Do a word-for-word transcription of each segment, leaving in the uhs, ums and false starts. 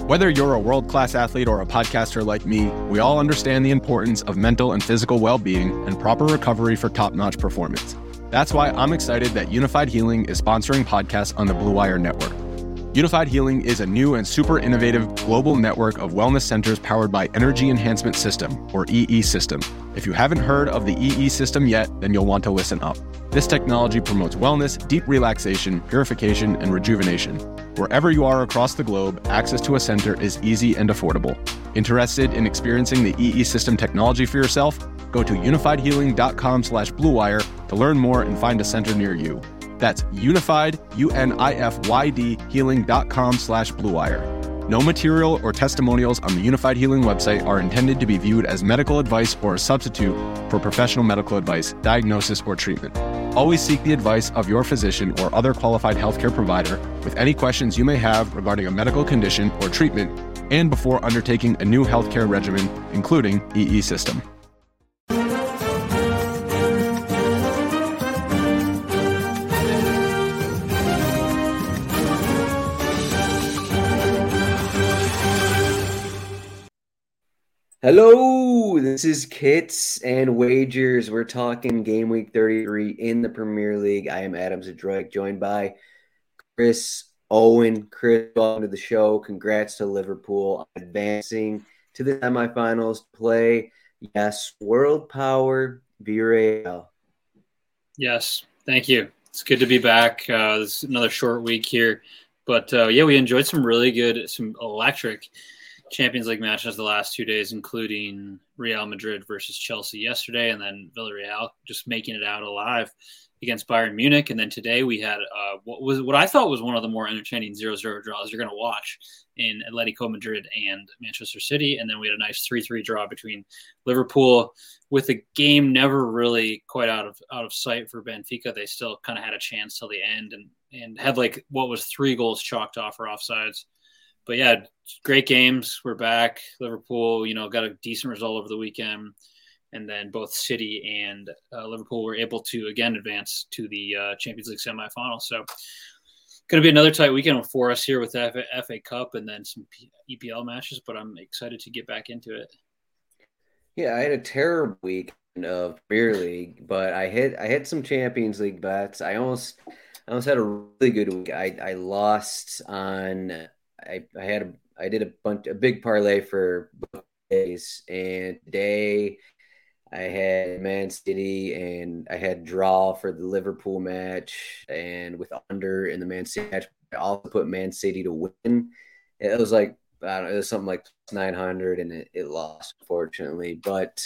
Whether you're a world-class athlete or a podcaster like me, we all understand the importance of mental and physical well-being and proper recovery for top-notch performance. That's why I'm excited that Unified Healing is sponsoring podcasts on the Blue Wire Network. Unified Healing is a new and super innovative global network of wellness centers powered by Energy Enhancement System, or E E System. If you haven't heard of the E E System yet, then you'll want to listen up. This technology promotes wellness, deep relaxation, purification, and rejuvenation. Wherever you are across the globe, access to a center is easy and affordable. Interested in experiencing the E E System technology for yourself? Go to unified healing dot com slash blue wire to learn more and find a center near you. That's unified, U N I F Y D, healing.com slash blue wire. No material or testimonials on the Unified Healing website are intended to be viewed as medical advice or a substitute for professional medical advice, diagnosis, or treatment. Always seek the advice of your physician or other qualified healthcare provider with any questions you may have regarding a medical condition or treatment and before undertaking a new healthcare regimen, including E E System. Hello, this is Kits and Wagers. We're talking game week thirty-three in the Premier League. I am Adam Zadroik, joined by Chris Owen. Chris, welcome to the show. Congrats to Liverpool on advancing to the semifinals to play, yes, World Power Villarreal. Yes, thank you. It's good to be back. Uh, this is another short week here. But, uh, yeah, we enjoyed some really good, some electric Champions League matches the last two days, including Real Madrid versus Chelsea yesterday, and then Villarreal just making it out alive against Bayern Munich. And then today we had uh, what was what I thought was one of the more entertaining zero zero draws you're going to watch in Atletico Madrid and Manchester City. And then we had a nice three three draw between Liverpool, with the game never really quite out of out of sight for Benfica. They still kind of had a chance till the end and and had like what was three goals chalked off for offsides. But yeah, great games. We're back. Liverpool, you know, got a decent result over the weekend. And then both City and uh, Liverpool were able to, again, advance to the uh, Champions League semifinals. So going to be another tight weekend for us here with the F A Cup and then some E P L matches. But I'm excited to get back into it. Yeah, I had a terrible week of Premier League, but I hit I hit some Champions League bets. I almost I almost had a really good week. I, I lost on – I, I had a, I did a bunch a big parlay for both days, and today I had Man City and I had draw for the Liverpool match, and with under in the Man City match, I also put Man City to win. It was like I don't know, it was something like nine hundred, and it, it lost, unfortunately. But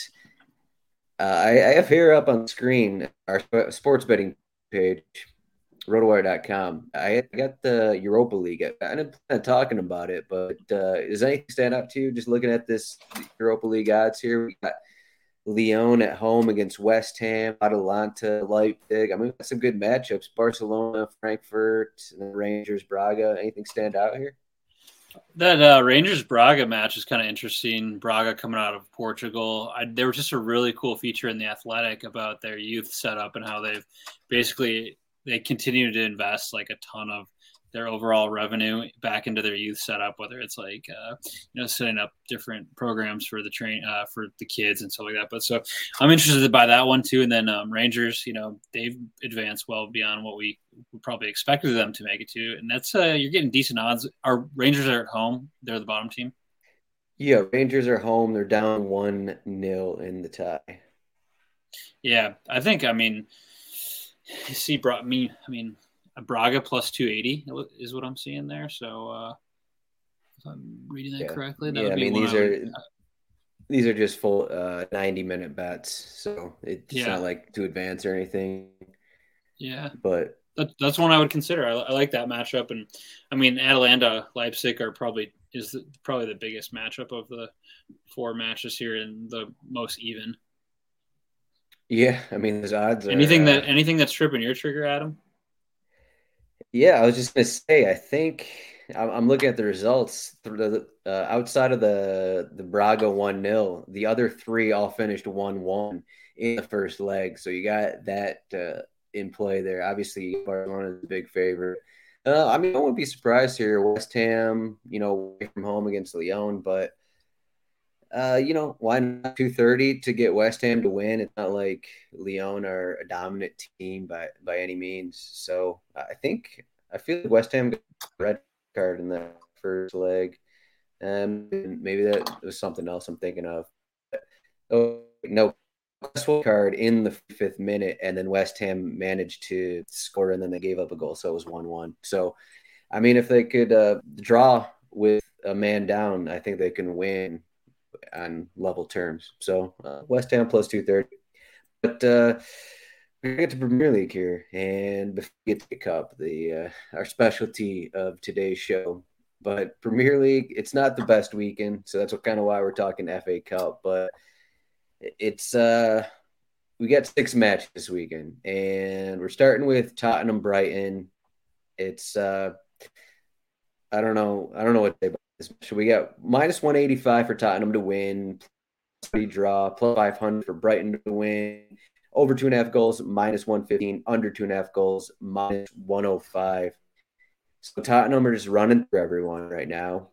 uh, I, I have here up on the screen our sports betting page, rotowire dot com. I got the Europa League. I didn't plan on talking about it, but uh, does anything stand out to you just looking at this Europa League odds here? We got Lyon at home against West Ham, Atalanta, Leipzig. I mean, we've got some good matchups. Barcelona, Frankfurt, and then Rangers, Braga. Anything stand out here? That uh, Rangers-Braga match is kind of interesting. Braga coming out of Portugal. I, there was just a really cool feature in The Athletic about their youth setup and how they've basically – they continue to invest like a ton of their overall revenue back into their youth setup, whether it's like, uh, you know, setting up different programs for the train, uh, for the kids and stuff like that. But so I'm interested by that one too. And then um, Rangers, you know, they've advanced well beyond what we probably expected them to make it to. And that's, uh, you're getting decent odds. Our Rangers are at home. They're the bottom team. Yeah. Rangers are home. They're down one nil in the tie. Yeah. I think, I mean, You see, brought me. I mean, a Braga plus two eighty is what I'm seeing there. So, uh, if I'm reading that yeah. correctly, that yeah. would I be mean, one these I are would, uh, these are just full uh, ninety minute bets, so it's yeah. not like to advance or anything. Yeah, but that, that's one I would consider. I, I like that matchup, and I mean, Atalanta, Leipzig are probably is the, probably the biggest matchup of the four matches here and the most even. Yeah, I mean, those odds are anything that uh, anything that's tripping your trigger, Adam. Yeah, I was just gonna say. I think I'm, I'm looking at the results. The, uh, outside of the the Braga one nil, the other three all finished one one in the first leg. So you got that uh, in play there. Obviously, Barcelona is a big favorite. Uh, I mean, I wouldn't be surprised here. West Ham, you know, away from home against Lyon, but uh, you know, why not two thirty to get West Ham to win? It's not like Lyon are a dominant team by by any means. So I think I feel like West Ham got a red card in the first leg. Um, maybe that was something else I'm thinking of. Oh no, card in the fifth minute, and then West Ham managed to score, and then they gave up a goal, so it was one one. So, I mean, if they could uh, draw with a man down, I think they can win on level terms. So, uh, West Ham plus two thirty. But uh, we get to Premier League here, and before we get to the Cup, the uh, our specialty of today's show. But Premier League, it's not the best weekend, so that's what kind of why we're talking F A Cup. But it's uh we got six matches this weekend, and we're starting with Tottenham Brighton. It's uh I don't know I don't know what they so we got minus one eighty-five for Tottenham to win, plus draw, plus five hundred for Brighton to win, over two and a half goals, minus one fifteen, under two and a half goals, minus one oh five. So Tottenham are just running through everyone right now.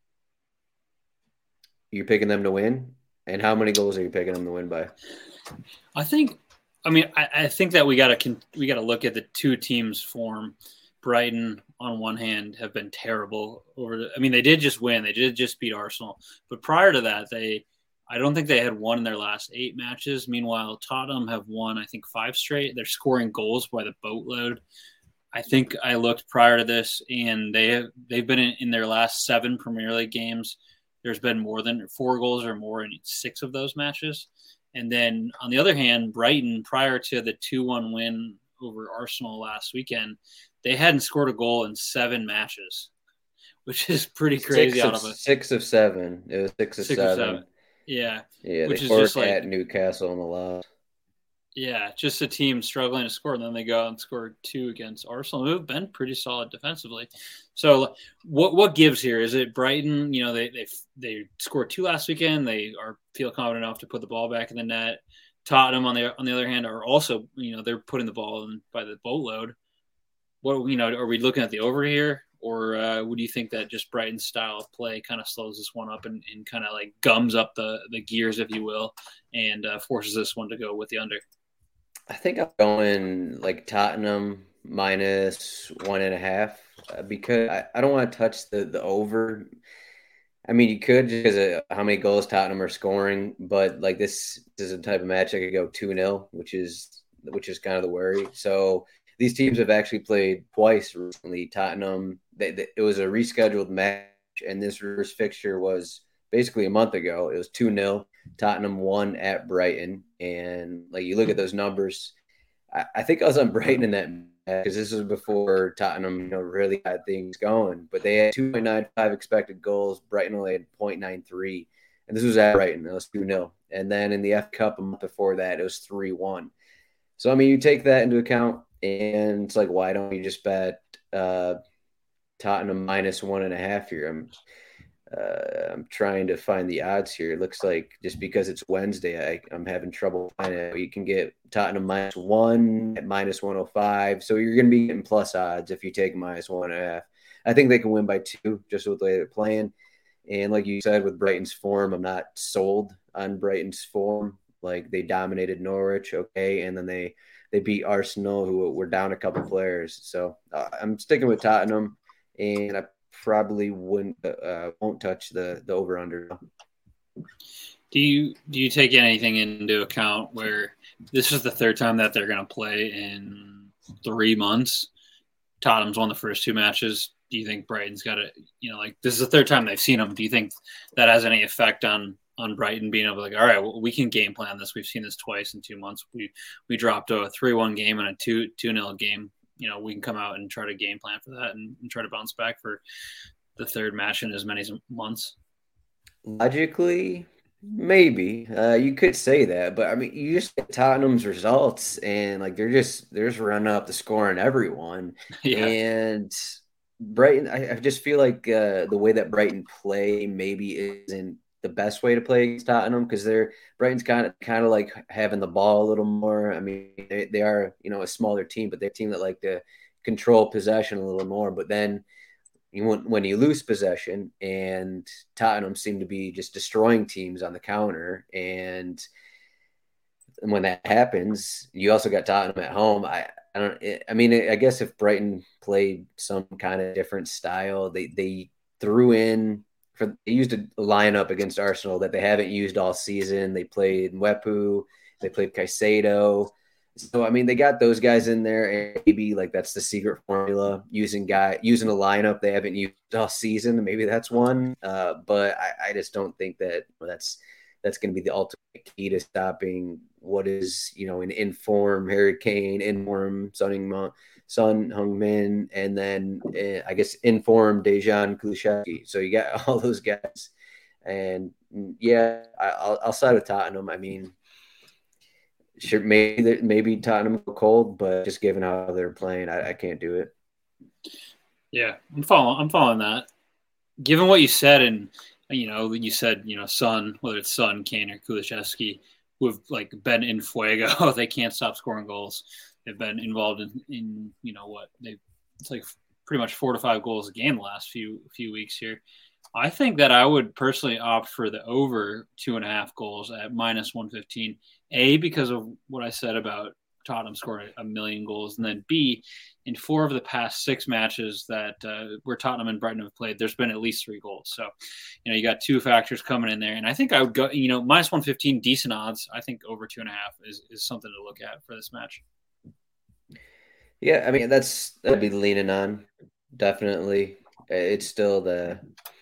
You're picking them to win? And how many goals are you picking them to win by? I think, I mean, I, I think that we got to we got to look at the two teams' form. Brighton, on one hand, have been terrible over. The, I mean, they did just win; they did just beat Arsenal, but prior to that, they, I don't think they had won in their last eight matches. Meanwhile, Tottenham have won, I think, five straight. They're scoring goals by the boatload. I think I looked prior to this, and they have they've been in, in their last seven Premier League games. There's been more than four goals or more in six of those matches. And then on the other hand, Brighton, prior to the two one win over Arsenal last weekend, they hadn't scored a goal in seven matches, which is pretty crazy. Six out of, of a six of seven. It was six of six seven. Of seven. Yeah. Yeah, which they is just like, like at Newcastle in the loss. Yeah, just a team struggling to score, and then they go out and score two against Arsenal, who have been pretty solid defensively. So, what what gives here? Is it Brighton? You know, they they they scored two last weekend. They are feel confident enough to put the ball back in the net. Tottenham, on the on the other hand, are also, you know, they're putting the ball in by the boatload. What, you know, are we looking at the over here, or uh, would you think that just Brighton's style of play kind of slows this one up and, and kind of like gums up the the gears, if you will, and uh, forces this one to go with the under? I think I'm going like Tottenham minus one and a half uh, because I, I don't want to touch the, the over. I mean, you could just because of how many goals Tottenham are scoring, but like this, this is a type of match that could go two nil, which is which is kind of the worry. So these teams have actually played twice recently. Tottenham, they, they, it was a rescheduled match, and this first fixture was basically a month ago. It was two nil. Tottenham won at Brighton, and like you look at those numbers, I, I think I was on Brighton in that because this was before Tottenham, you know, really had things going. But they had two point nine five expected goals. Brighton only had zero point nine three, and this was at Brighton. It was two nil. And then in the F Cup a month before that, it was three one. So I mean, you take that into account, and it's like, why don't you just bet uh, Tottenham minus one and a half here? I'm Uh, I'm trying to find the odds here. It looks like just because it's Wednesday, I, I'm having trouble finding it. You can get Tottenham minus one at minus one oh five. So you're going to be getting plus odds if you take minus one and a half. I think they can win by two just with the way they're playing. And like you said, with Brighton's form, I'm not sold on Brighton's form. Like they dominated Norwich, okay, and then they they beat Arsenal, who were down a couple players. So uh, I'm sticking with Tottenham, and I probably wouldn't uh, won't touch the the over under. Do you do you take anything into account where this is the third time that they're going to play in three months? Tottenham's won the first two matches. Do you think Brighton's got to, you know, like this is the third time they've seen them? Do you think that has any effect on on Brighton being able to like, all right, well, we can game plan this. We've seen this twice in two months. We we dropped a three one game and a two two nil game. You know, we can come out and try to game plan for that and, and try to bounce back for the third match in as many months. Logically, maybe uh, you could say that, but I mean, you just get Tottenham's results, and like they're just they're just running up the score on everyone. Yeah. And Brighton, I, I just feel like uh, the way that Brighton play maybe isn't the best way to play against Tottenham because they're Brighton's kind of kind of like having the ball a little more. I mean, they, they are, you know, a smaller team, but they're a team that like to control possession a little more. But then you want, when you lose possession, and Tottenham seem to be just destroying teams on the counter, and and when that happens, you also got Tottenham at home. I, I don't. I mean, I guess if Brighton played some kind of different style, they they threw in for they used a lineup against Arsenal that they haven't used all season. They played Mwepu, they played Caicedo. So I mean, they got those guys in there, and maybe like that's the secret formula, using guy using a lineup they haven't used all season. Maybe that's one. Uh, but I, I just don't think that that's that's going to be the ultimate key to stopping what is, you know, an inform Harry Kane, inform Son Heung-min, Son Heung-min, and then uh, I guess inform Dejan Kulusevski. So you got all those guys, and yeah, I, I'll, I'll side with Tottenham. I mean, sure, maybe maybe Tottenham go cold, but just given how they're playing, I, I can't do it. Yeah, I'm following. I'm following that. Given what you said, and you know, you said, you know, Son, whether it's Son, Kane, or Kulusevski, who have like been in fuego. They can't stop scoring goals. They've been involved in, in you know what they it's like pretty much four to five goals a game the last few few weeks here. I think that I would personally opt for the over two and a half goals at minus one fifteen. A, because of what I said about Tottenham scoring a million goals, and then B, in four of the past six matches that uh, where Tottenham and Brighton have played, there's been at least three goals. So, you know, you got two factors coming in there, and I think I would go, you know, minus one fifteen, decent odds. I think over two and a half is, is something to look at for this match. Yeah, I mean, that's that'd be leaning on, definitely. It's still the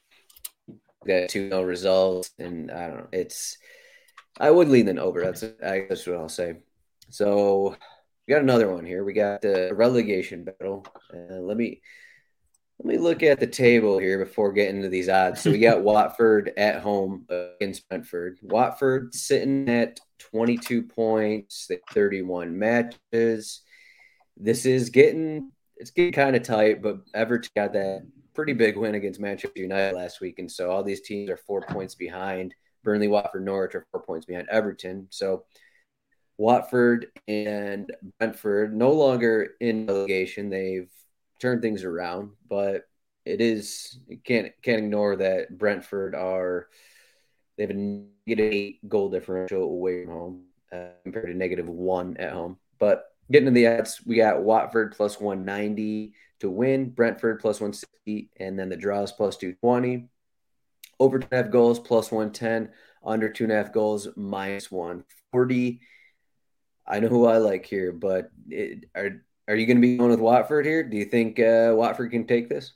the two nil result, and I don't know. It's I would lean in over. That's I guess what I'll say. So we got another one here. We got the relegation battle. Uh, let me let me look at the table here before getting into these odds. So we got Watford at home against Brentford. Watford sitting at twenty-two points, thirty-one matches. This is getting it's getting kind of tight, but Everton got that pretty big win against Manchester United last week, and so all these teams are four points behind. Burnley, Watford, Norwich are four points behind Everton. So Watford and Brentford no longer in relegation. They've turned things around, but it is you can't can't ignore that Brentford are they have a negative eight goal differential away from home uh, compared to negative one at home. But getting to the odds, we got Watford plus one ninety to win, Brentford plus one sixty, and then the draws plus two twenty. Over two and a half goals plus one ten, under two and a half goals minus one forty. I know who I like here, but it, are are you going to be going with Watford here? Do you think uh, Watford can take this?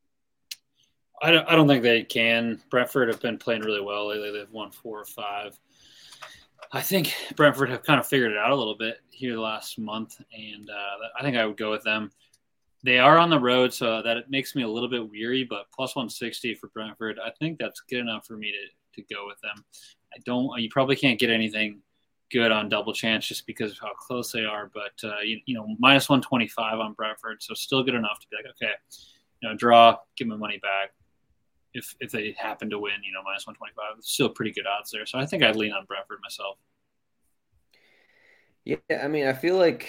I don't, I don't think they can. Brentford have been playing really well lately. They've won four or five. I think Brentford have kind of figured it out a little bit here the last month, and uh, I think I would go with them. They are on the road, so that it makes me a little bit weary, but plus one sixty for Brentford, I think that's good enough for me to, to go with them. I don't. You probably can't get anything good on double chance just because of how close they are, but uh, you, you know, minus one twenty-five on Brentford, so still good enough to be like, okay, you know, draw, give my money back. If if they happen to win, you know, minus one twenty-five, it's still pretty good odds there. So I think I'd lean on Brentford myself. Yeah, I mean, I feel like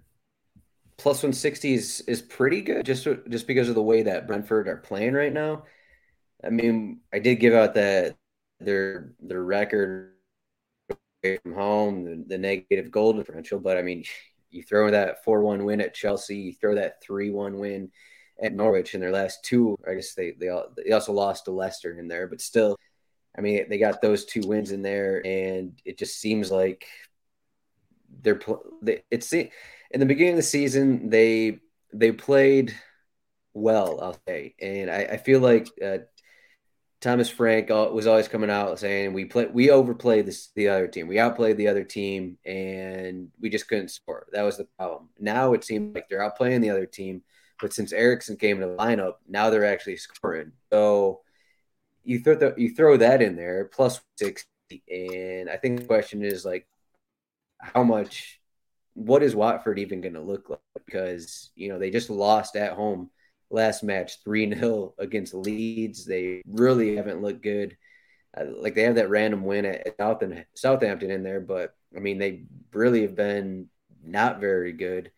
plus one sixty is, is pretty good just just because of the way that Brentford are playing right now. I mean, I did give out that their their record away from home, the, the negative goal differential, but I mean, you throw that four one win at Chelsea, you throw that three one win at Norwich in their last two. I guess they they, all, they also lost to Leicester in there, but still, I mean, they got those two wins in there, and it just seems like they're they, it's in the beginning of the season they they played well, I'll say, and I, I feel like uh, Thomas Frank was always coming out saying we play we overplayed this the other team, we outplayed the other team, and we just couldn't score. That was the problem. Now it seems like they're outplaying the other team, but since Eriksen came into the lineup, now they're actually scoring. So you throw the, you throw that in there plus sixty, and I think the question is like, how much, what is Watford even going to look like? Because, you know, they just lost at home last match three nil against Leeds. They really haven't looked good. Uh, like they have that random win at Southampton in there, but I mean, they really have been not very good.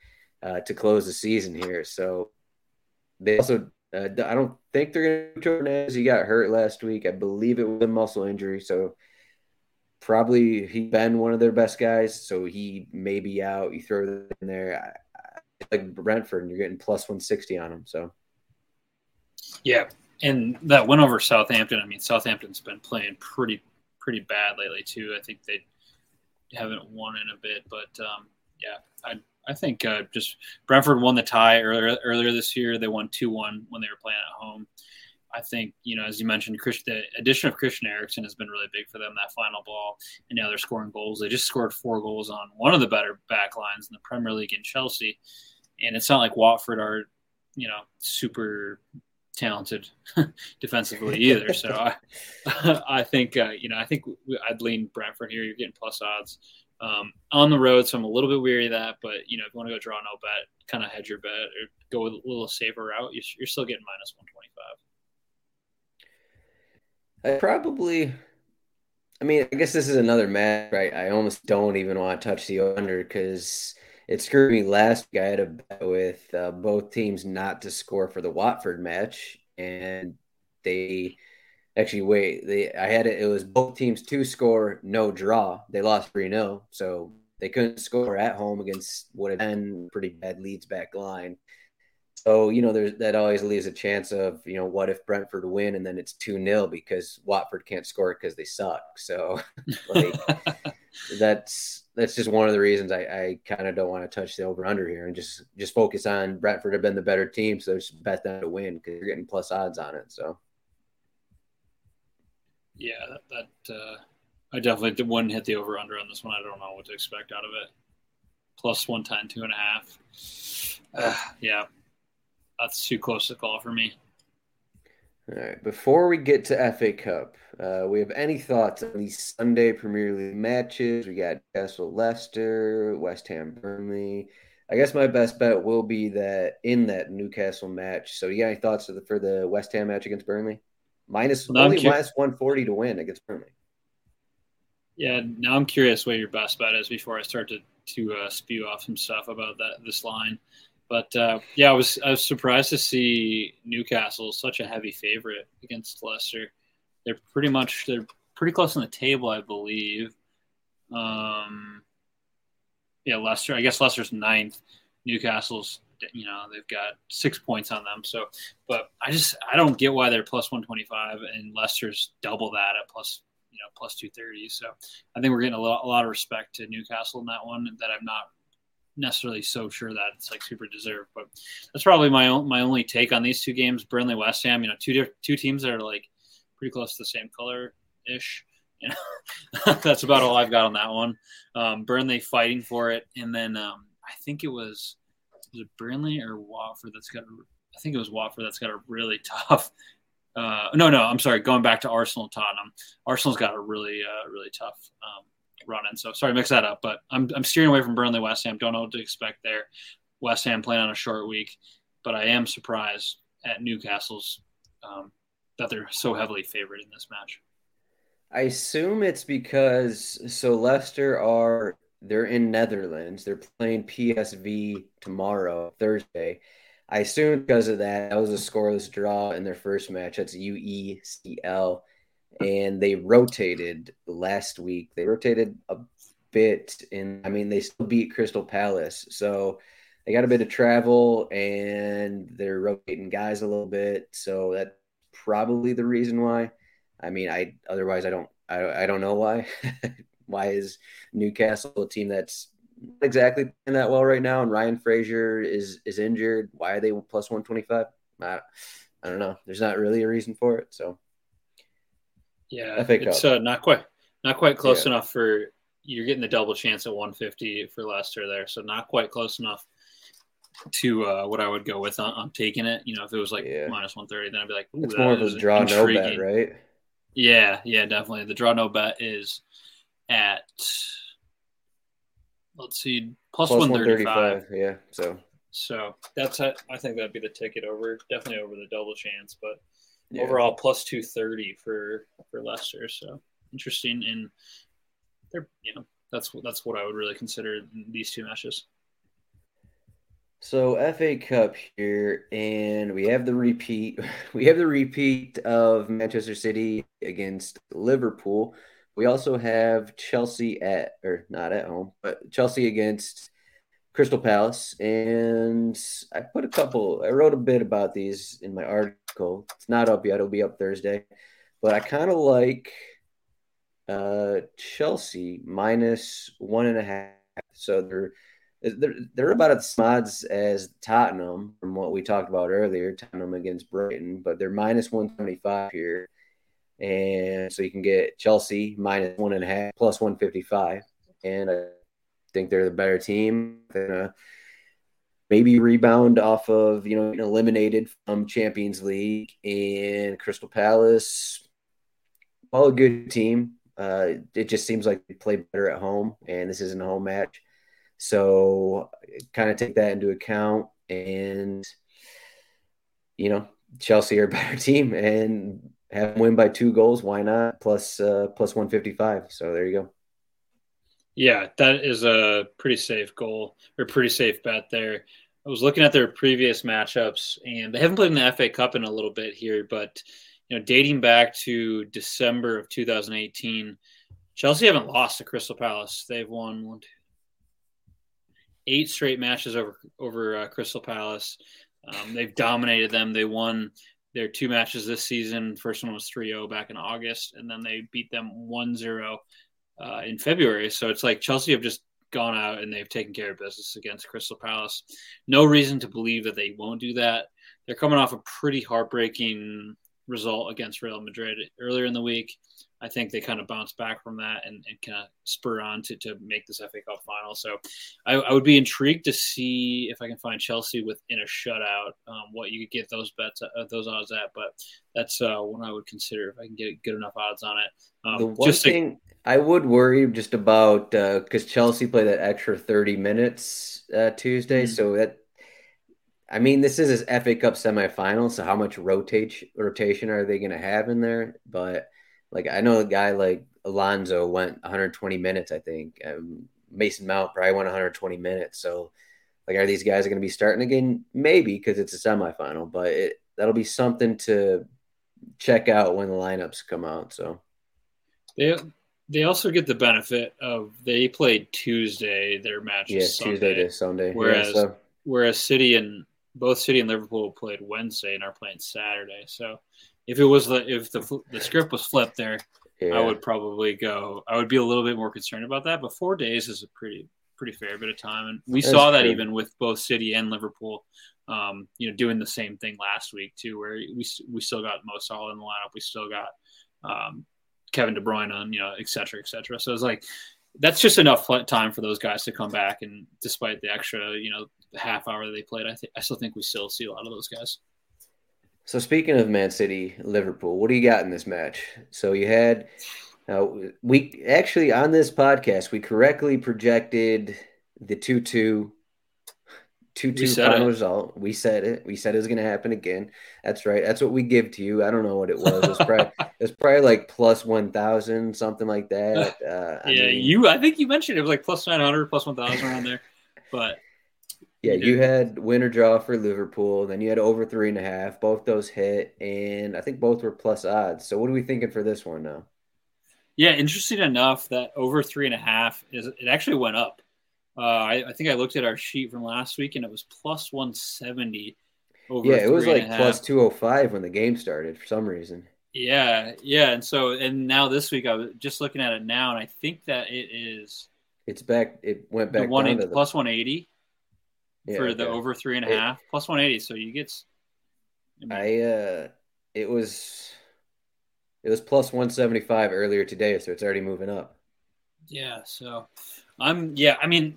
uh, to close the season here. So they also, uh, I don't think they're going to do Hernandez. He got hurt last week. I believe it was a muscle injury. So probably he's been one of their best guys. So he may be out. You throw that in there. I, I, like Brentford, and you're getting plus one sixty on him. So, yeah. And that win over Southampton, I mean, Southampton's been playing pretty, pretty bad lately too. I think they haven't won in a bit, but um, yeah, I I think uh, just Brentford won the tie earlier earlier this year. They won two one when they were playing at home. I think, you know, as you mentioned, Chris, the addition of Christian Eriksen has been really big for them, that final ball, and now they're scoring goals. They just scored four goals on one of the better back lines in the Premier League in Chelsea, and it's not like Watford are, you know, super talented defensively either. So I, I think uh, you know, I think I'd lean Brentford here. You're getting plus odds um, on the road, so I'm a little bit weary of that. But you know, if you want to go draw no bet, kind of hedge your bet or go with a little safer route, you're still getting minus one twenty-five. I probably. I mean, I guess this is another match, right? I almost don't even want to touch the under because it screwed me last week. I had a bet with uh, both teams not to score for the Watford match, and they actually wait. They I had it. It was both teams to score, no draw. They lost three nil, so they couldn't score at home against what had been pretty bad Leeds back line. So, you know, there's that always leaves a chance of, you know, what if Brentford win and then it's two nil because Watford can't score because they suck. So, like, that's that's just one of the reasons I, I kind of don't want to touch the over-under here and just just focus on Brentford have been the better team, so just bet them to win because you're getting plus odds on it. So, yeah, that, that uh, I definitely wouldn't hit the over-under on this one. I don't know what to expect out of it. Plus one ten, two and a half. Uh, yeah. That's too close to call for me. All right. Before we get to F A Cup, uh, we have any thoughts on these Sunday Premier League matches? We got Newcastle, Leicester, West Ham, Burnley. I guess my best bet will be that in that Newcastle match. So, you got any thoughts for the, for the West Ham match against Burnley? Minus now only cu- minus one forty to win against Burnley. Yeah. Now I'm curious what your best bet is before I start to to uh, spew off some stuff about that this line. But uh, yeah, I was I was surprised to see Newcastle such a heavy favorite against Leicester. They're pretty much they're pretty close on the table, I believe. Um, yeah, Leicester. I guess Leicester's ninth. Newcastle's, you know, they've got six points on them. So, but I just I don't get why they're plus one twenty five and Leicester's double that at plus you know plus two thirty. So I think we're getting a lot a lot of respect to Newcastle in that one that I'm not necessarily so sure that it's like super deserved, but that's probably my own, my only take on these two games. Burnley, West Ham, you know, two diff- two teams that are like pretty close to the same color ish. You know, that's about all I've got on that one. Um, Burnley fighting for it, and then um, I think it was was it Burnley or Watford that's got. I think it was Watford that's got a really tough. Uh, no, no, I'm sorry. Going back to Arsenal, Tottenham. Arsenal's got a really, uh, really tough. Um, run in. So sorry to mix that up, but I'm I'm steering away from Burnley, West Ham. Don't know what to expect there. West Ham playing on a short week, but I am surprised at Newcastle's um, that they're so heavily favored in this match. I assume it's because so Leicester are they're in Netherlands. They're playing P S V tomorrow, Thursday. I assume because of that, that was a scoreless draw in their first match. That's U E C L. And they rotated last week. They rotated a bit, and I mean, they still beat Crystal Palace. So they got a bit of travel, and they're rotating guys a little bit. So that's probably the reason why. I mean, I otherwise I don't I, I don't know why. Why is Newcastle a team that's not exactly playing that well right now, and Ryan Fraser is is injured? Why are they plus one twenty five? I, I don't know. There's not really a reason for it. So. Yeah, it's uh, not quite not quite close yeah. enough for you're getting the double chance at one fifty for Leicester there, so not quite close enough to uh, what I would go with on, on taking it. You know, if it was like yeah. minus one thirty, then I'd be like, ooh, it's more of a draw intriguing. No bet, right? Yeah, yeah, definitely. The draw no bet is at let's see, plus, plus one thirty-five. Yeah, so so that's a, I think that'd be the ticket over, definitely over the double chance, but. Yeah. Overall, plus two thirty for for Leicester. So interesting, and they're you know that's that's what I would really consider these two matches. So F A Cup here, and we have the repeat. We have the repeat of Manchester City against Liverpool. We also have Chelsea at, or not at home, but Chelsea against Crystal Palace. And I put a couple, I wrote a bit about these in my article. It's not up yet, it'll be up Thursday. But I kind of like uh, Chelsea minus one and a half. So they're they're, they're about as odds as Tottenham from what we talked about earlier, Tottenham against Brighton, but they're minus one seventy-five here. And so you can get Chelsea minus one and a half plus one fifty-five. And I think they're the better team. They're gonna maybe rebound off of, you know, eliminated from Champions League. And Crystal Palace, well, a good team. Uh, it just seems like they play better at home, and this isn't a home match. So kind of take that into account. And, you know, Chelsea are a better team and have them win by two goals. Why not? Plus, uh, plus one fifty-five. So there you go. Yeah, that is a pretty safe goal or pretty safe bet there. I was looking at their previous matchups, and they haven't played in the F A Cup in a little bit here, but you know, dating back to December of two thousand eighteen, Chelsea haven't lost to Crystal Palace. They've won one, two, eight straight matches over over uh, Crystal Palace. Um, they've dominated them. They won their two matches this season. First one was three oh back in August, and then they beat them one zero uh, in February. So it's like Chelsea have just gone out and they've taken care of business against Crystal Palace. No reason to believe that they won't do that. They're coming off a pretty heartbreaking result against Real Madrid earlier in the week. I think they kind of bounced back from that and, and kind of spur on to, to make this F A Cup final. So I, I would be intrigued to see if I can find Chelsea within a shutout, um, what you could get those bets, uh, those odds at. But that's uh, one I would consider if I can get good enough odds on it. Um, the one just thing to, I would worry just about, because uh, Chelsea played that extra thirty minutes uh, Tuesday. Mm-hmm. So that, I mean, this is his F A Cup semifinal. So how much rotate, rotation are they going to have in there? But like, I know a guy like Alonso went one hundred twenty minutes, I think. Um, Mason Mount probably went one hundred twenty minutes. So, like, are these guys going to be starting again? Maybe, because it's a semifinal. But it, that'll be something to check out when the lineups come out. So they they also get the benefit of they played Tuesday. Their match yeah, is Sunday, Tuesday to Sunday. Whereas yeah, so. whereas City and both City and Liverpool played Wednesday and are playing Saturday. So if it was the if the the script was flipped there, yeah. I would probably go. I would be a little bit more concerned about that. But four days is a pretty pretty fair bit of time, and we That's saw that true. Even with both City and Liverpool, um, you know, doing the same thing last week too, where we we still got Mo Salah in the lineup, we still got um, Kevin De Bruyne on, you know, et cetera, et cetera. So it's like that's just enough time for those guys to come back, and despite the extra, you know, half hour that they played, I think I still think we still see a lot of those guys. So speaking of Man City, Liverpool, what do you got in this match? So you had uh, we actually on this podcast we correctly projected the two two final it. result. We said it. We said it was going to happen again. That's right. That's what we give to you. I don't know what it was. It was probably, it was probably like plus one thousand, something like that. Uh, I yeah, mean, you. I think you mentioned it was like plus nine hundred, plus one thousand around there. But yeah, you, you had winner draw for Liverpool. Then you had over three and a half. Both those hit, and I think both were plus odds. So what are we thinking for this one now? Yeah, interesting enough that over three and a half is it actually went up. Uh, I, I think I looked at our sheet from last week, and it was plus one seventy. Over yeah, it was like plus two oh five when the game started for some reason. Yeah, yeah, and so and now this week I was just looking at it now, and I think that it is. It's back. It went back one down to the plus one eighty. Yeah, for okay. the over three and a half, it, plus one eighty. So you get. I, mean, I uh, it was, it was plus one seventy five earlier today, so it's already moving up. Yeah. So, I'm yeah. I mean,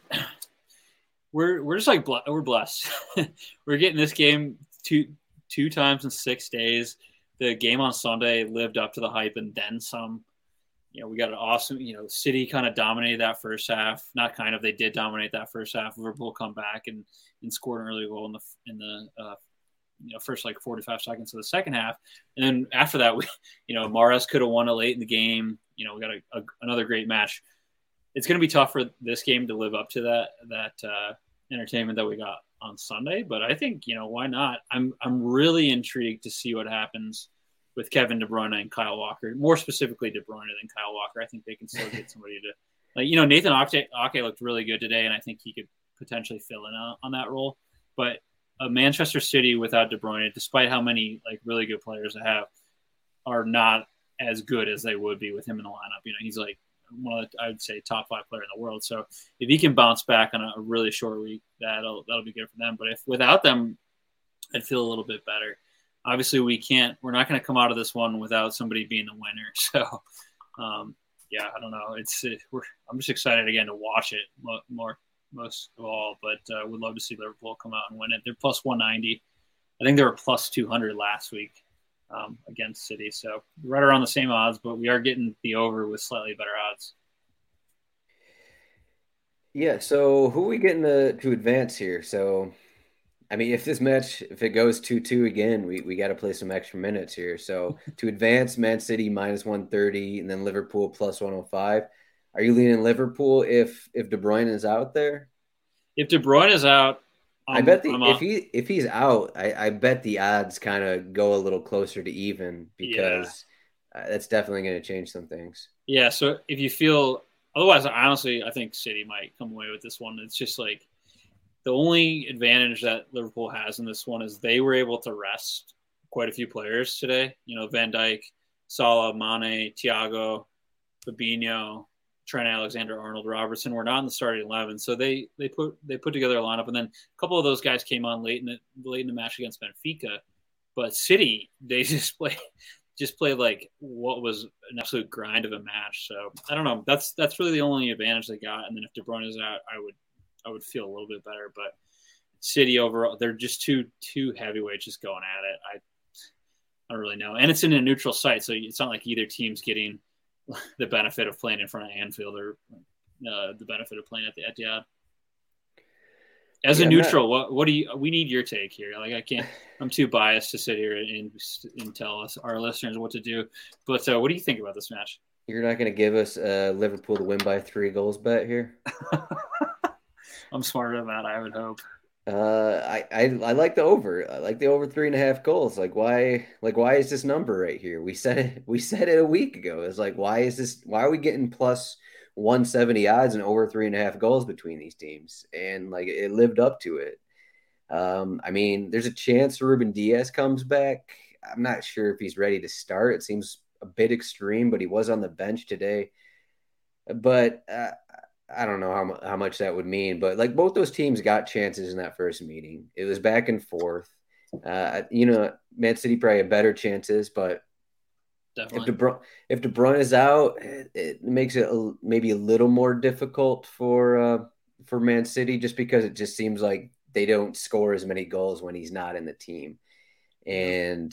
we're we're just like we're blessed. We're getting this game two two times in six days. The game on Sunday lived up to the hype and then some. You know, we got an awesome, you know, City kind of dominated that first half. Not kind of, they did dominate that first half. Liverpool come back and, and scored an early goal in the in the uh, you know first like forty-five seconds of the second half. And then after that, we, you know, Mahrez could have won it late in the game. You know, we got a, a, another great match. It's going to be tough for this game to live up to that that uh, entertainment that we got on Sunday, but I think, you know, why not? I'm I'm really intrigued to see what happens with Kevin De Bruyne and Kyle Walker, more specifically De Bruyne than Kyle Walker. I think they can still get somebody to, like, you know, Nathan Ake, Ake looked really good today, and I think he could potentially fill in on, on that role. But a Manchester City without De Bruyne, despite how many like really good players they have, are not as good as they would be with him in the lineup. You know, he's like one of the, I would say, top five player in the world. So if he can bounce back on a, a really short week, that'll that'll be good for them. But if without them, I'd feel a little bit better. Obviously, we can't. We're not going to come out of this one without somebody being the winner. So, um, yeah, I don't know. It's it, we're, I'm just excited again to watch it more, more most of all. But uh, would love to see Liverpool come out and win it. They're plus one ninety. I think they were plus two hundred last week um, against City. So right around the same odds, but we are getting the over with slightly better odds. Yeah. So who are we getting to, to advance here? So. I mean, if this match, if it goes two two again, we, we got to play some extra minutes here. So to advance, Man City minus one thirty and then Liverpool plus one oh five. Are you leaning Liverpool if if De Bruyne is out there? If De Bruyne is out, I'm, I bet the, if he if he's out, I, I bet the odds kind of go a little closer to even because yeah. uh, that's definitely going to change some things. Yeah, so if you feel – otherwise, honestly, I think City might come away with this one. It's just like – the only advantage that Liverpool has in this one is they were able to rest quite a few players today. You know, Van Dijk, Salah, Mane, Thiago, Fabinho, Trent Alexander-Arnold, Robertson were not in the starting eleven. So they they put they put together a lineup, and then a couple of those guys came on late in the late in the match against Benfica. But City, they just play just played like what was an absolute grind of a match. So I don't know. That's that's really the only advantage they got. And then if De Bruyne is out, I would. I would feel a little bit better, but City overall, they're just too two heavyweights just going at it. I, I don't really know, and it's in a neutral site, so it's not like either team's getting the benefit of playing in front of Anfield or uh, the benefit of playing at the Etihad. As yeah, a neutral, not... what what do you? We need your take here. Like I can't, I'm too biased to sit here and, and tell us our listeners what to do. But uh, what do you think about this match? You're not going to give us uh, Liverpool to win by three goals bet here. I'm smarter than that, I would hope. Uh, I, I I like the over. I like the over three and a half goals. Like why? Like why is this number right here? We said it. We said it a week ago. It's like why is this? Why are we getting plus one seventy odds and over three and a half goals between these teams? And like it lived up to it. Um, I mean, there's a chance Ruben Diaz comes back. I'm not sure if he's ready to start. It seems a bit extreme, but he was on the bench today. But. Uh, I don't know how how much that would mean, but like both those teams got chances in that first meeting. It was back and forth. Uh, you know, Man City probably had better chances, but Definitely. if De Bruyne, if De Bruyne is out, it, it makes it a, maybe a little more difficult for uh, for Man City, just because it just seems like they don't score as many goals when he's not in the team. And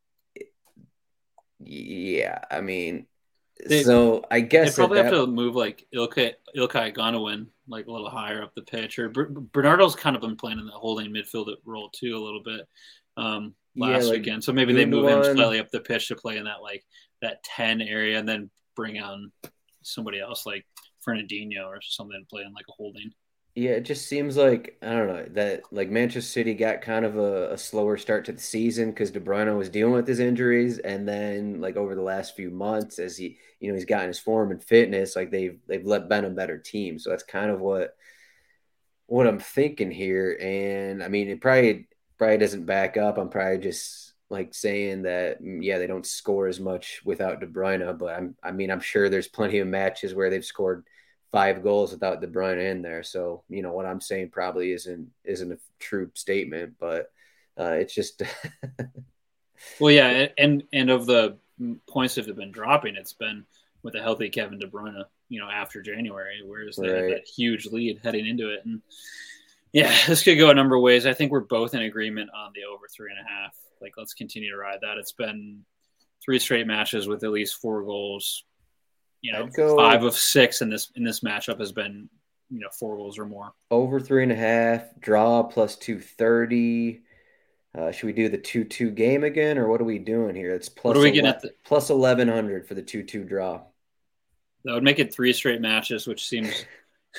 yeah, I mean. They, so I guess they probably that, have to move like Ilkay Ilkay Gundogan like a little higher up the pitch, or Bernardo's kind of been playing in the holding midfield role too a little bit um, last yeah, like weekend. So maybe they move him slightly up the pitch to play in that like that ten area, and then bring on somebody else like Fernandinho or something to play in like a holding. Yeah, it just seems like, I don't know, that like Manchester City got kind of a, a slower start to the season because De Bruyne was dealing with his injuries. And then like over the last few months, as he, you know, he's gotten his form and fitness, like they've, they've let been a better team. So that's kind of what, what I'm thinking here. And I mean, it probably, probably doesn't back up. I'm probably just like saying that, yeah, they don't score as much without De Bruyne, but I'm, I mean, I'm sure there's plenty of matches where they've scored five goals without De Bruyne in there. So, you know, what I'm saying probably isn't isn't a true statement, but uh, it's just well, yeah, and and of the points that have been dropping, it's been with a healthy Kevin De Bruyne, you know, after January, whereas they right. had that huge lead heading into it. And yeah, this could go a number of ways. I think we're both in agreement on the over three and a half. Like, let's continue to ride that. It's been three straight matches with at least four goals. You know, go, five of six in this in this matchup has been, you know, four goals or more. Over three and a half, draw plus two thirty. Uh, should we do the two two game again, or what are we doing here? It's plus. What are we getting at the plus eleven hundred for the two two draw? That would make it three straight matches, which seems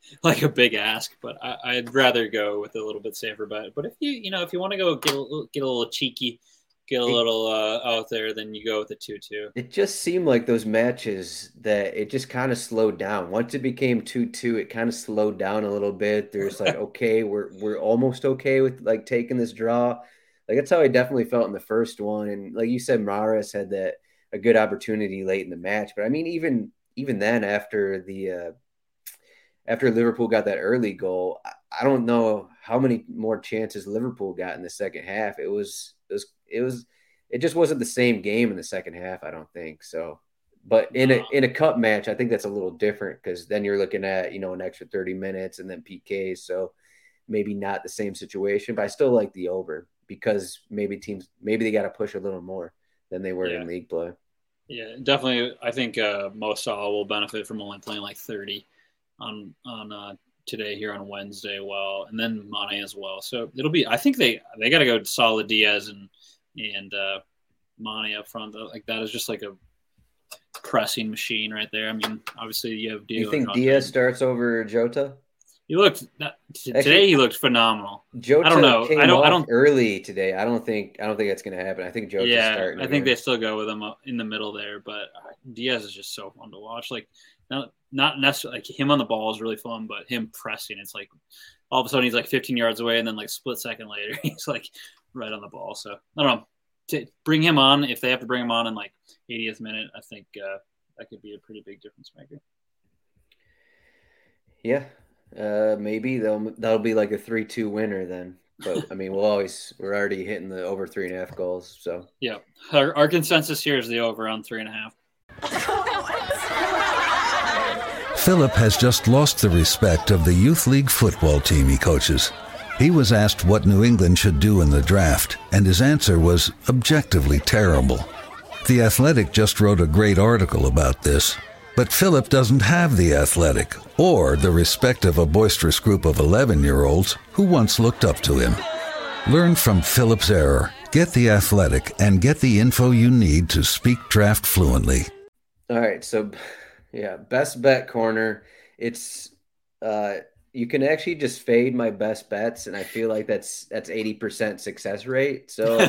like a big ask, but I, I'd rather go with a little bit safer bet. But if you you know if you want to go get a, get a little cheeky, get a It, little uh, out there, then you go with the two two. it just seemed like those matches that it just kind of slowed down. Once it became two two, it kind of slowed down a little bit. There's like, okay, we're we're almost okay with like taking this draw. Like that's how I definitely felt in the first one. And like you said, Mahrez had that a good opportunity late in the match. But I mean, even even then, after the uh, after Liverpool got that early goal, I, I don't know how many more chances Liverpool got in the second half. It was it was it was it just wasn't the same game in the second half, I don't think. So, but in a in a cup match, I think that's a little different because then you're looking at, you know, an extra thirty minutes and then P Ks. So maybe not the same situation, but I still like the over because maybe teams maybe they got to push a little more than they were Yeah. in league play. Yeah, definitely. I think uh, Mo Salah will benefit from only playing like thirty on on uh, today here on Wednesday. Well, and then Mane as well. So it'll be. I think they they got to go Salah, Diaz, and and uh, Mane up front. Like that is just like a pressing machine right there. I mean, obviously you have Diego. You think Jota. Diaz starts over Jota? He looked today. Actually, he looked phenomenal. Jota I don't know. Came I don't. off I don't. early today. I don't think. I don't think that's going to happen. I think Jota's Yeah, starting. I think again. they still go with him up in the middle there. But Diaz is just so fun to watch. Like not not necessarily like him on the ball is really fun, but him pressing, it's like all of a sudden he's like fifteen yards away, and then like split second later he's like right on the ball. So I don't know. To bring him on, if they have to bring him on in like eightieth minute, I think uh, that could be a pretty big difference maker. Yeah, uh, maybe they'll that'll be like a three two winner then. But I mean, we'll always we're already hitting the over three and a half goals. So yeah, our, our consensus here is the over on three and a half. Philip has just lost the respect of the youth league football team he coaches. He was asked what New England should do in the draft, and his answer was objectively terrible. The Athletic just wrote a great article about this. But Philip doesn't have the Athletic or the respect of a boisterous group of eleven-year-olds who once looked up to him. Learn from Philip's error, get the Athletic, and get the info you need to speak draft fluently. all right, so yeah, best bet corner. It's uh, you can actually just fade my best bets, and I feel like that's that's eighty percent success rate. So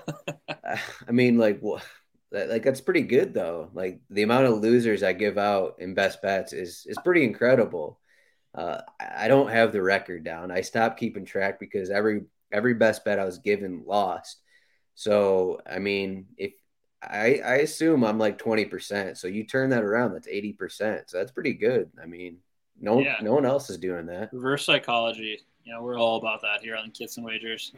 I mean, like what? Like that's pretty good though. Like the amount of losers I give out in best bets is is pretty incredible. Uh, I don't have the record down. I stopped keeping track because every every best bet I was given lost. So I mean, if I I assume I'm like twenty percent. So you turn that around, that's eighty percent. So that's pretty good. I mean, no Yeah. no one else is doing that. Reverse psychology. You know, we're all about that here on Kits and Wagers.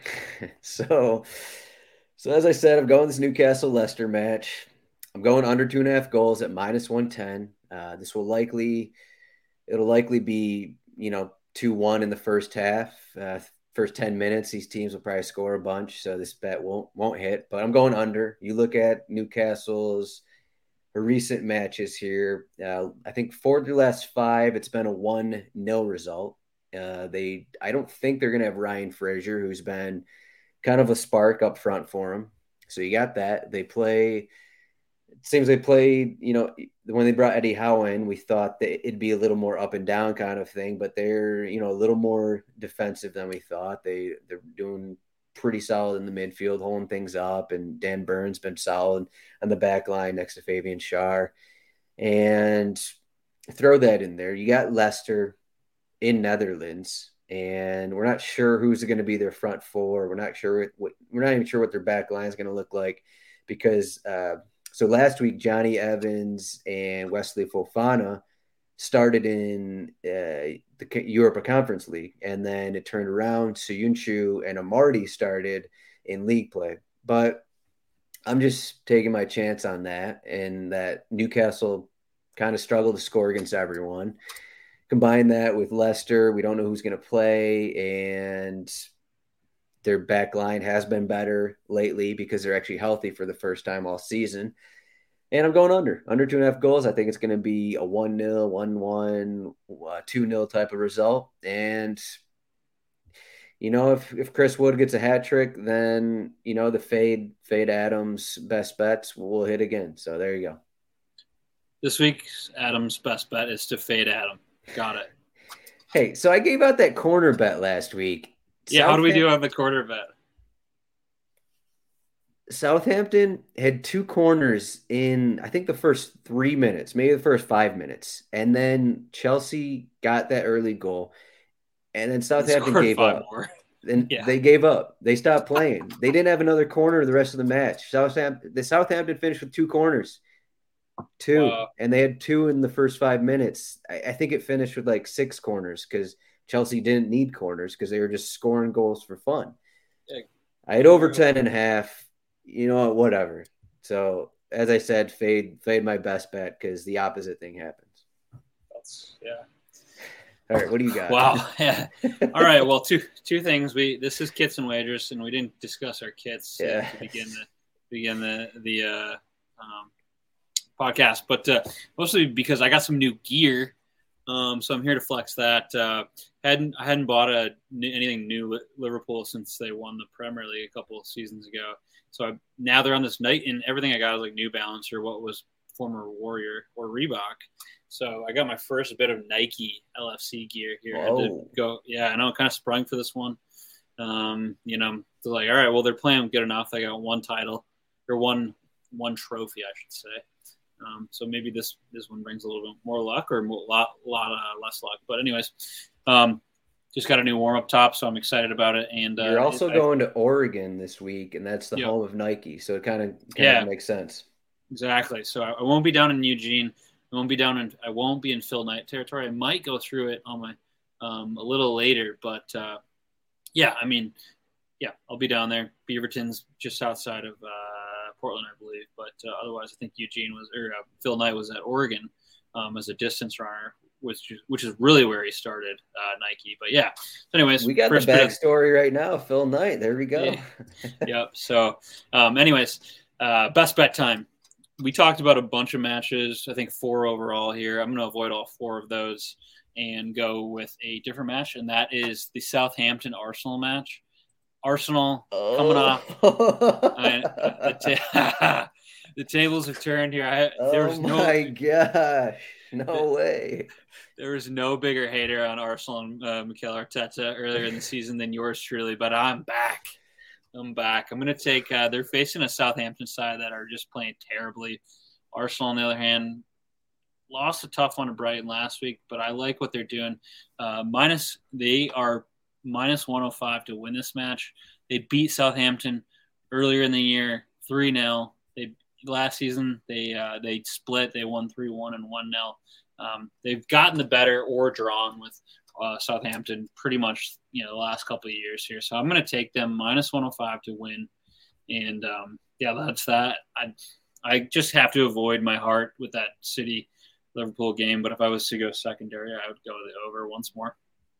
so. So as I said, I'm going this Newcastle Leicester match. I'm going under two and a half goals at minus one ten. Uh, this will likely, it'll likely be, you know, two one in the first half. Uh, first ten minutes, these teams will probably score a bunch, so this bet won't won't hit. But I'm going under. You look at Newcastle's recent matches here. Uh, I think four of the last five, it's been a one nil result. Uh, they, I don't think they're going to have Ryan Fraser, who's been kind of a spark up front for them. So you got that. They play, it seems they play, you know, when they brought Eddie Howe in, we thought that it'd be a little more up and down kind of thing, but they're, you know, a little more defensive than we thought. They, they're doing pretty solid in the midfield, holding things up, and Dan Burns been solid on the back line next to Fabian Schär. And throw that in there. You got Leicester in Netherlands, and we're not sure who's going to be their front four. We're not sure what we're not even sure what their back line is going to look like because uh, so last week Johnny Evans and Wesley Fofana started in uh, the Europa Conference League, and then it turned around. Soyuncu and Amartey started in league play, but I'm just taking my chance on that, and that Newcastle kind of struggled to score against everyone. Combine that with Leicester, we don't know who's going to play, and their back line has been better lately because they're actually healthy for the first time all season. And I'm going under, under two and a half goals. I think it's going to be a one nil, one one, two nil type of result. And, you know, if, if Chris Wood gets a hat trick, then, you know, the fade, fade Adams best bets will hit again. So there you go. This week's Adam's best bet is to fade Adam. Got it. Hey, so I gave out that corner bet last week. Yeah, how do we do on the corner bet? Southampton had two corners in, I think, the first three minutes, maybe the first five minutes. And then Chelsea got that early goal. And then Southampton gave up. More. And yeah. they gave up. They stopped playing. They didn't have another corner the rest of the match. Southampton, the Southampton finished with two corners. Two. Uh, and they had two in the first five minutes. I, I think it finished with like six corners because Chelsea didn't need corners because they were just scoring goals for fun. Yeah. I had over ten and a half. You know what? Whatever. So as I said, fade fade my best bet because the opposite thing happens. That's yeah. All right, what do you got? Wow. Yeah. All right. Well, two two things. We this is kits and wagers, and we didn't discuss our kits yeah. uh, to begin the begin the the uh, um, podcast, but uh, mostly because I got some new gear, um, so I'm here to flex that. Uh, hadn't I hadn't bought a anything new Liverpool since they won the Premier League a couple of seasons ago. So I, now they're on this night, and everything I got was like New Balance or what was former Warrior or Reebok. So I got my first bit of Nike L F C gear here. I had to go, yeah, I know, kind of sprung for this one. Um, you know, they're like, all right, well, they're playing good enough. They got one title or one one trophy, I should say. Um, so maybe this this one brings a little bit more luck or a lot lot uh, less luck. But anyways, um, just got a new warm up top, so I'm excited about it. And uh, you're also it, going I, to Oregon this week, and that's the yep. home of Nike, so it kind of yeah. makes sense. Exactly. So I, I won't be down in Eugene. I won't be down in. I won't be in Phil Knight territory. I might go through it on my um, a little later, but uh, yeah, I mean, yeah, I'll be down there. Beaverton's just outside of uh, Portland, I believe, but uh, otherwise, I think Eugene was or uh, Phil Knight was at Oregon um, as a distance runner, which which is really where he started uh, Nike. But yeah, so anyways, we got the backstory of, right now. Phil Knight, there we go. Yeah. Yep. So, um, anyways, uh, best bet time. We talked about a bunch of matches, I think four overall here. I'm going to avoid all four of those and go with a different match, and that is the Southampton-Arsenal match. Arsenal oh. coming off. I, the, ta- the tables have turned here. I, there was oh, no, my gosh. No way. There was no bigger hater on Arsenal and uh, Mikel Arteta earlier in the season than yours truly, but I'm back. I'm back. I'm going to take uh, – they're facing a Southampton side that are just playing terribly. Arsenal, on the other hand, lost a tough one to Brighton last week, but I like what they're doing. Uh, minus They are minus one oh five to win this match. They beat Southampton earlier in the year three nil. They Last season, they uh, they split. They won three one and one nil. Um, they've gotten the better or drawn with uh, Southampton pretty much, you know, the last couple of years here. So I'm going to take them minus one oh five to win. And um, yeah, that's that. I I just have to avoid my heart with that City Liverpool game. But if I was to go secondary, I would go the over once more.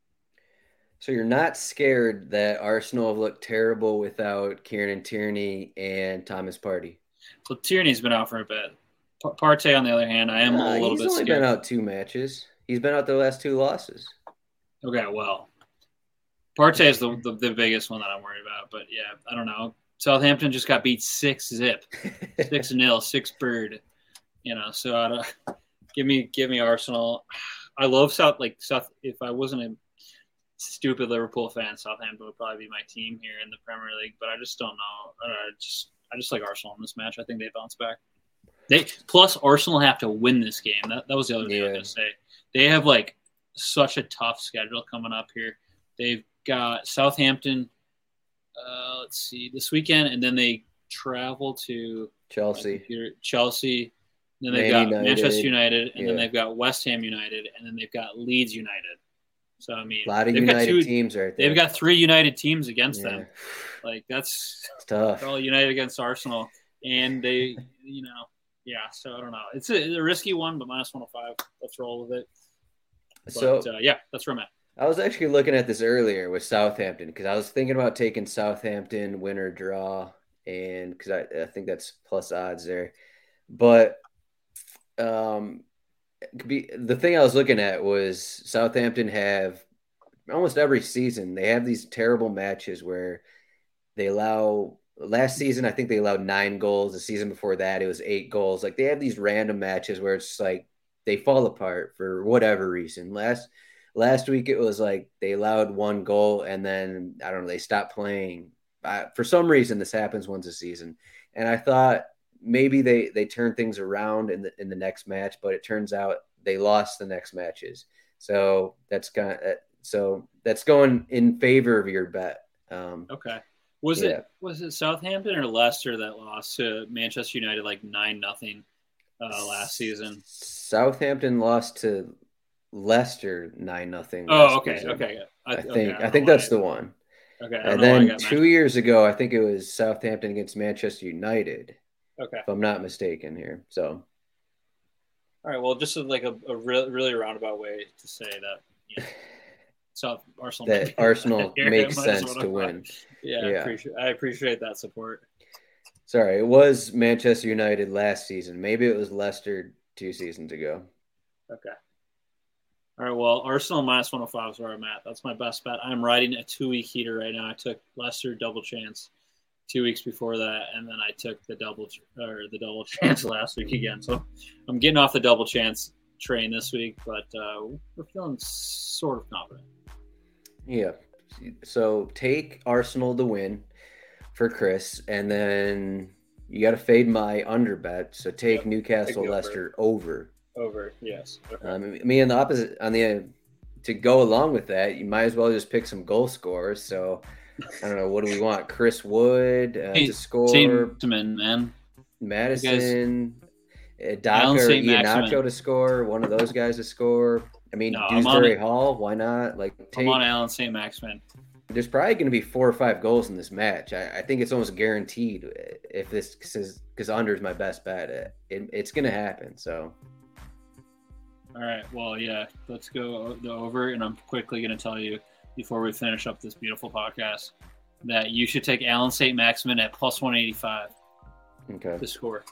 So you're not scared that Arsenal have looked terrible without Kieran Tierney and Thomas Partey? So Tierney's been out for a bit. Partey, on the other hand, I am uh, a little bit scared. He's only been out two matches. He's been out the last two losses. Okay, well, Partey is the, the the biggest one that I'm worried about. But yeah, I don't know. Southampton just got beat six zip, six nil, six bird. You know, so I don't, give me give me Arsenal. I love South like South. If I wasn't a stupid Liverpool fan, Southampton would probably be my team here in the Premier League. But I just don't know. I just I just like Arsenal in this match. I think they bounce back. They plus Arsenal have to win this game. That that was the other thing yeah. I was going to say. They have like such a tough schedule coming up here. They've got Southampton. Uh, let's see this weekend, and then they travel to Chelsea. Chelsea. Then they've Man got United. Manchester United, and yeah. then they've got West Ham United, and then they've got Leeds United. So I mean, a lot of United two, teams right there. They've got three United teams against yeah. them. Like that's it's tough. They're all United against Arsenal, and they, you know. Yeah, so I don't know. It's a, it's a risky one, but minus one oh five. Let's roll with it. But, so, uh, yeah, that's where I'm at. I was actually looking at this earlier with Southampton because I was thinking about taking Southampton win or draw, and because I, I think that's plus odds there. But um, be, the thing I was looking at was Southampton have almost every season, they have these terrible matches where they allow – last season, I think they allowed nine goals. The season before that, it was eight goals. Like they have these random matches where it's like they fall apart for whatever reason. Last last week it was like they allowed one goal and then I don't know, they stopped playing. Uh, for some reason, this happens once a season, and I thought maybe they they turn things around in the in the next match, but it turns out they lost the next matches. So that's kind of, so that's going in favor of your bet. Um, okay. Was yeah. it was it Southampton or Leicester that lost to Manchester United like nine nothing uh, last season? Southampton lost to Leicester nine nothing. Oh, okay, season. okay. I, I think okay, I, I think that's I, the one. Okay, and then two years ago, I think it was Southampton against Manchester United. Okay, if I'm not mistaken here. So, all right. Well, just like a, a really, really roundabout way to say that, you know, South Arsenal that Arsenal makes sense to win. Yeah, yeah. I, appreciate, I appreciate that support. Sorry, it was Manchester United last season. Maybe it was Leicester two seasons ago. Okay. All right, well, Arsenal minus one oh five is where I'm at. That's my best bet. I'm riding a two-week heater right now. I took Leicester double chance two weeks before that, and then I took the double or the double chance last week again. So I'm getting off the double chance train this week, but uh, we're feeling sort of confident. Yeah. So take Arsenal to win for Chris, and then you got to fade my under bet. So take yep. Newcastle Leicester over. Over, yes. Okay. Um, me on the opposite, on the uh, to go along with that, you might as well just pick some goal scorers. So I don't know, what do we want? Chris Wood uh, hey, to score, Maximin, man, Madison, uh, Daka or Iheanacho to score. One of those guys to score. I mean, no, Dewsbury Hall, why not? Like, take, I'm on Alan Saint Maximin. There's probably going to be four or five goals in this match. I, I think it's almost guaranteed if this because under is my best bet. It, it, it's going to happen. So. All right. Well, yeah, let's go the over. And I'm quickly going to tell you before we finish up this beautiful podcast that you should take Alan Saint Maximin at plus one eighty-five. Okay. To score.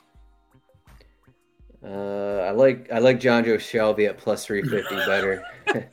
Uh, I like I like John Joe Shelby at plus three fifty better.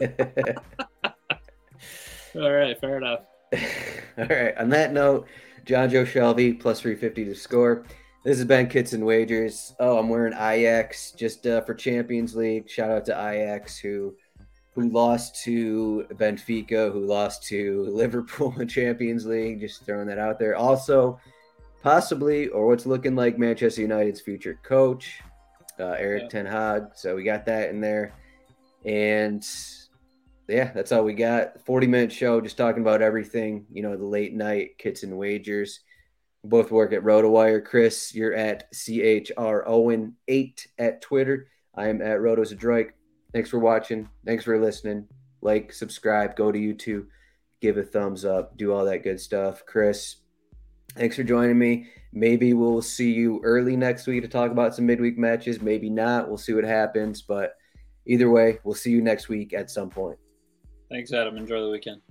All right, fair enough. All right. On that note, John Joe Shelby plus three fifty to score. This has been Kits and Wagers. Oh, I'm wearing Ajax just uh, for Champions League. Shout out to Ajax who who lost to Benfica, who lost to Liverpool in Champions League. Just throwing that out there. Also, possibly, or what's looking like Manchester United's future coach, uh, Eric yeah. Ten Hag. So we got that in there. And yeah, that's all we got. forty-minute show, just talking about everything. You know, the late night Kits and Wagers. We both work at RotoWire. Chris, you're at C H R Owen eight at Twitter. I am at RotoZadroik. Thanks for watching. Thanks for listening. Like, subscribe, go to YouTube, give a thumbs up, do all that good stuff. Chris, thanks for joining me. Maybe we'll see you early next week to talk about some midweek matches. Maybe not. We'll see what happens. But either way, we'll see you next week at some point. Thanks, Adam. Enjoy the weekend.